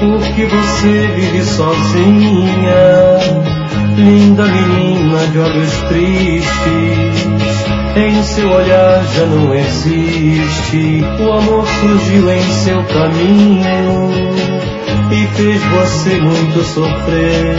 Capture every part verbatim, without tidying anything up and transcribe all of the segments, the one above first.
Porque você vive sozinha, linda menina de olhos tristes. Em seu olhar já não existe. O amor surgiu em seu caminho e fez você muito sofrer.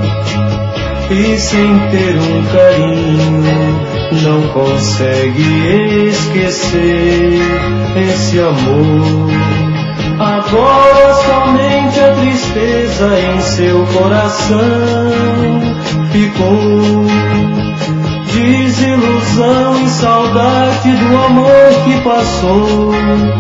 E sem ter um carinho não consegue esquecer esse amor. Agora somente a tristeza em seu coração ficou. Desilusão e saudade do amor que passou.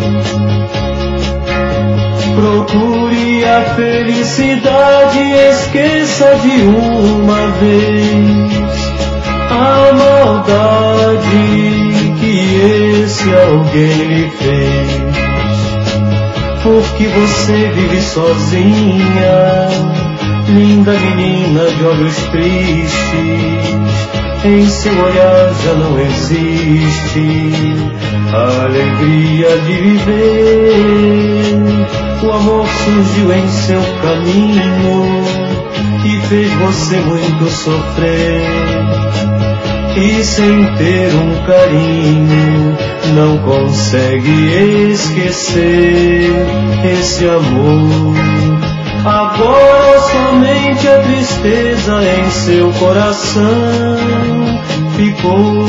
Procure a felicidade, esqueça de uma vez a maldade que esse alguém lhe fez. Porque você vive sozinha, linda menina de olhos tristes. Em seu olhar já não existe a alegria de viver. O amor surgiu em seu caminho e fez você muito sofrer. E sem ter um carinho não consegue esquecer esse amor. Agora somente a tristeza em seu coração ficou.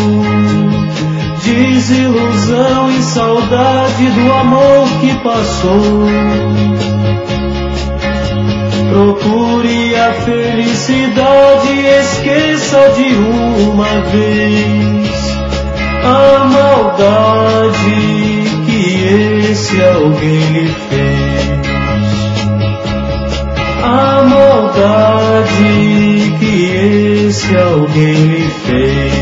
Desilusão e saudade do amor que passou. Procure a felicidade, esqueça de uma vez a maldade que esse alguém lhe fez. A maldade que esse alguém lhe fez.